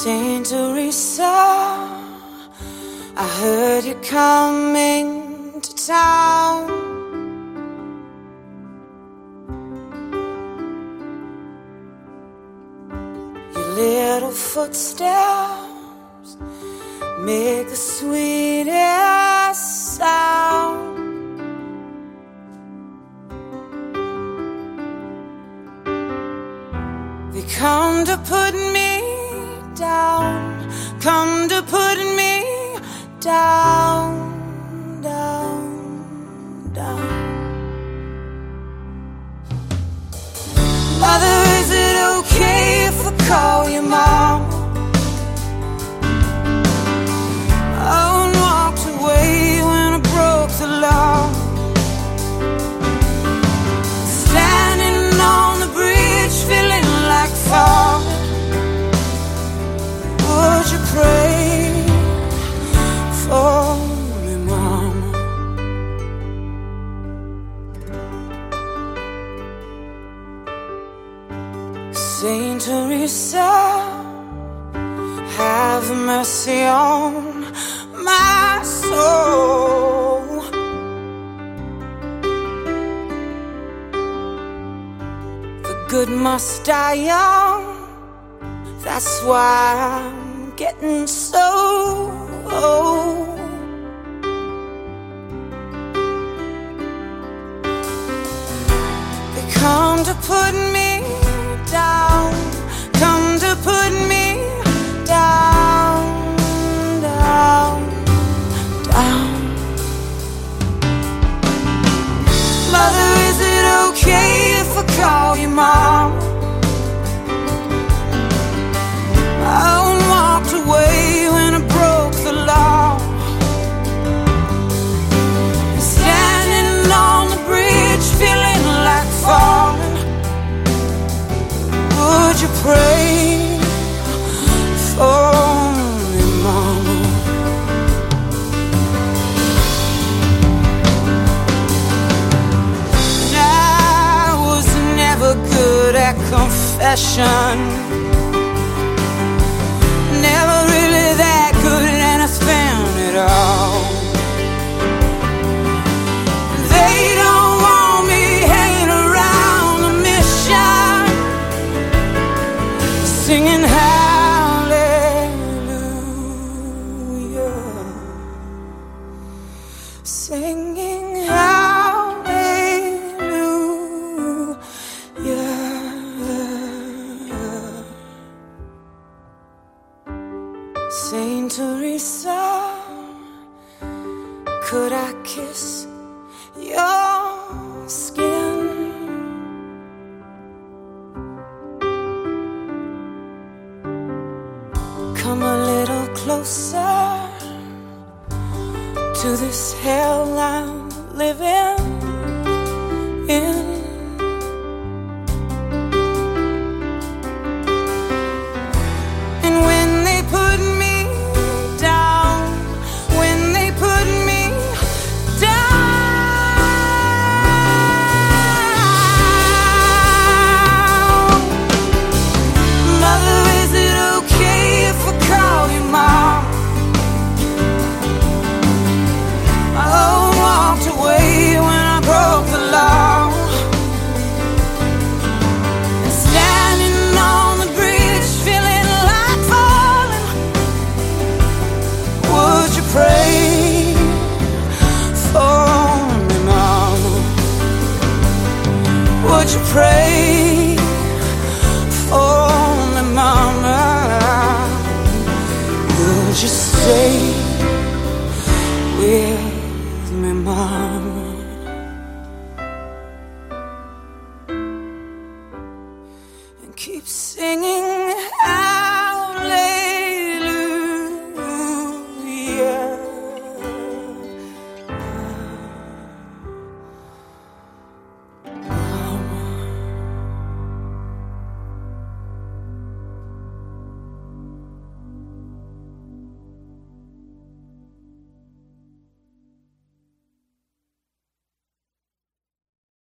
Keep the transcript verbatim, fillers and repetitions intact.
Saint Teresa, I heard you coming to town. Your little footsteps make the sweetest sound. They come to put me down, come to put me down, down, down. Mother, is it okay if I call you mom? Oh, and walked away when I broke the law. Standing on the bridge, feeling like fall. Would you pray for me, Mama? Saint Teresa, have mercy on my soul. The good must die young, that's why I'm getting so old. They come to put me down, come to put me down, down, down. Mother, is it okay if I call you mom? I walked away when I broke the law. Standing on the bridge, feeling like falling. Would you pray for me, Mama? And I was never good at confession. Never really that good, and I spent it all. They don't want me hanging around the mission, singing hallelujah, singing hallelujah. Saint Teresa, could I kiss your skin? Come a little closer to this hell I'm living in.